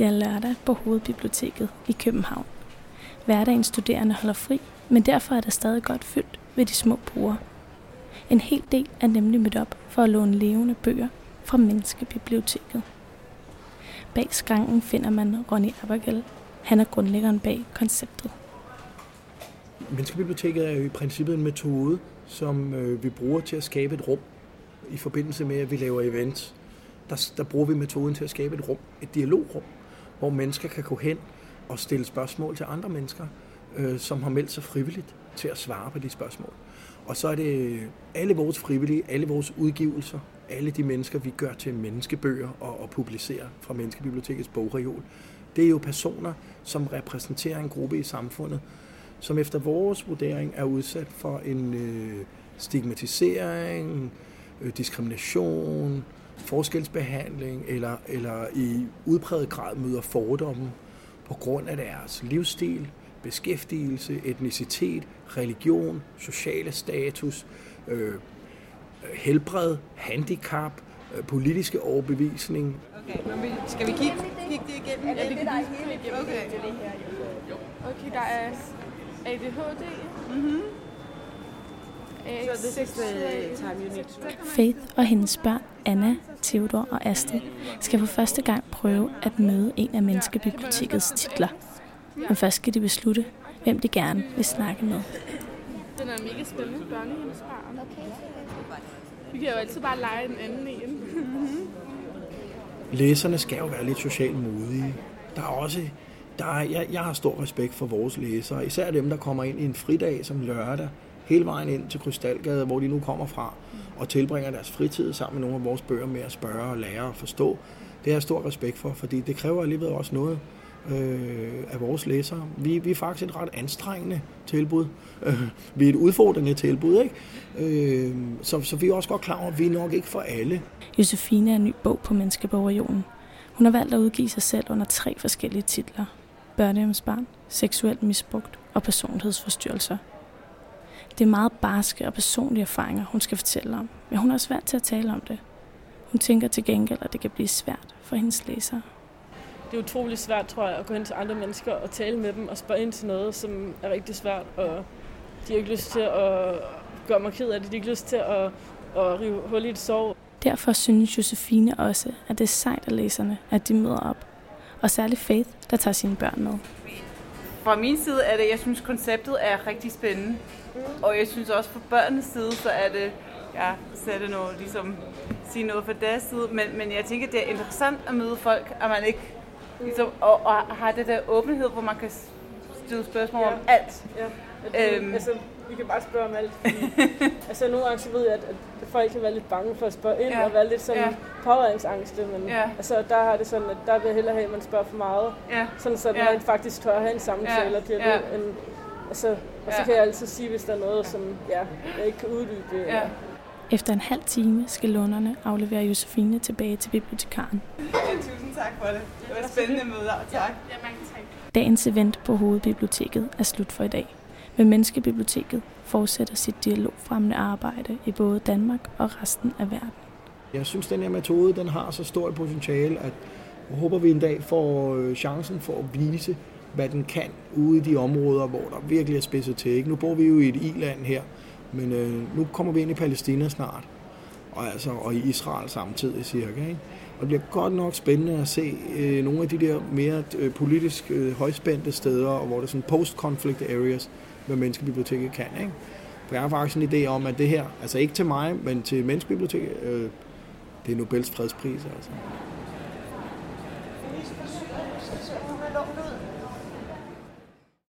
Det er lørdag på Hovedbiblioteket i København. Hverdagens studerende holder fri, men derfor er der stadig godt fyldt ved de små borde. En hel del er nemlig mødt op for at låne levende bøger fra Menneskebiblioteket. Bag skranken finder man Ronny Abergel. Han er grundlæggeren bag konceptet. Menneskebiblioteket er jo i princippet en metode, som vi bruger til at skabe et rum i forbindelse med, at vi laver events. Der bruger vi metoden til at skabe et rum, et dialogrum, hvor mennesker kan gå hen og stille spørgsmål til andre mennesker, som har meldt sig frivilligt til at svare på de spørgsmål. Og så er det alle vores frivillige, alle vores udgivelser, alle de mennesker, vi gør til menneskebøger og publicerer fra Menneskebibliotekets bogreol. Det er jo personer, som repræsenterer en gruppe i samfundet, som efter vores vurdering er udsat for en stigmatisering, diskrimination, forskelsbehandling eller i udpræget grad møder fordomme på grund af deres livsstil, beskæftigelse, etnicitet, religion, sociale status, helbred, handicap, politiske overbevisning. Okay, men skal vi kigge det igennem? Ja, det er der hele igennem. Okay, der er ADHD. Mm-hmm. Faith og hendes børn, Anna, Theodor og Astrid, skal for første gang prøve at møde en af Menneskebibliotekets titler. Men først skal de beslutte, hvem de gerne vil snakke med. Den er mega spændende, børnehjemsbarn. Vi kan jo altid bare lege den anden en. Læserne skal jo være lidt socialt modige. Jeg har stor respekt for vores læsere, især dem, der kommer ind i en fridag som lørdag, hele vejen ind til Krystalgade, hvor de nu kommer fra, og tilbringer deres fritid sammen med nogle af vores bøger med at spørge og lære og forstå. Det har jeg stor respekt for, fordi det kræver alligevel også noget af vores læsere. Vi er faktisk et ret anstrengende tilbud. Vi er et udfordrende tilbud, ikke? Så vi er også godt klar over, at vi er nok ikke for alle. Josefine er en ny bog på Menneskebogreolen. Hun har valgt at udgive sig selv under 3 forskellige titler. Børnehjemsbarn, seksuelt misbrugt og personlighedsforstyrrelser. Det er meget barske og personlige erfaringer, hun skal fortælle om, men hun er svært til at tale om det. Hun tænker til gengæld, at det kan blive svært for hendes læsere. Det er utroligt svært, tror jeg, at gå hen til andre mennesker og tale med dem og spørge ind til noget, som er rigtig svært, og de har ikke lyst til at gøre mig ked af det, de har ikke lyst til at rive hul i et sår. Derfor synes Josefine også, at det er sejt af læserne, at de møder op. Og særligt Faith, der tager sine børn med. Fra min side er det, jeg synes konceptet er rigtig spændende. Og jeg synes også fra børnenes side, så er det, så er det noget, ligesom sige noget fra deres side. Men jeg tænker, det er interessant at møde folk, at man ikke ligesom, og har det der åbenhed, hvor man kan stille spørgsmål om alt. Ja. Vi kan bare spørge om alt. Altså nogle gange så ved jeg, at folk kan være lidt bange for at spørge ind og være lidt sådan pårøringsangste, men altså der har det sådan, at der vil jeg hellere have, at man spørger for meget. Sådan så man faktisk tør have en samtale og dialog. Og så kan jeg altid sige, hvis der er noget, som jeg ikke kan uddybe. Efter en halv time skal lånerne aflevere Josefine tilbage til bibliotekaren. Tusind tak for det. Det var spændende møde, og tak. Ja, mange tak. Dagens event på Hovedbiblioteket er slut for i dag. Men Menneskebiblioteket fortsætter sit dialogfremmende arbejde i både Danmark og resten af verden. Jeg synes, den her metode den har så stort potentiale, at jeg håber, vi en dag får chancen for at vise, hvad den kan ude i de områder, hvor der virkelig er spidset til. Ikke? Nu bor vi jo i et i-land her, men nu kommer vi ind i Palæstina snart, og i Israel samtidig cirka. Ikke? Og det bliver godt nok spændende at se nogle af de der mere politisk højspændte steder, hvor der er sådan post-conflict areas, hvad Menneskebiblioteket kan. Ikke? For jeg har faktisk en idé om, at det her, altså ikke til mig, men til Menneskebiblioteket, det er Nobels fredspris. Altså.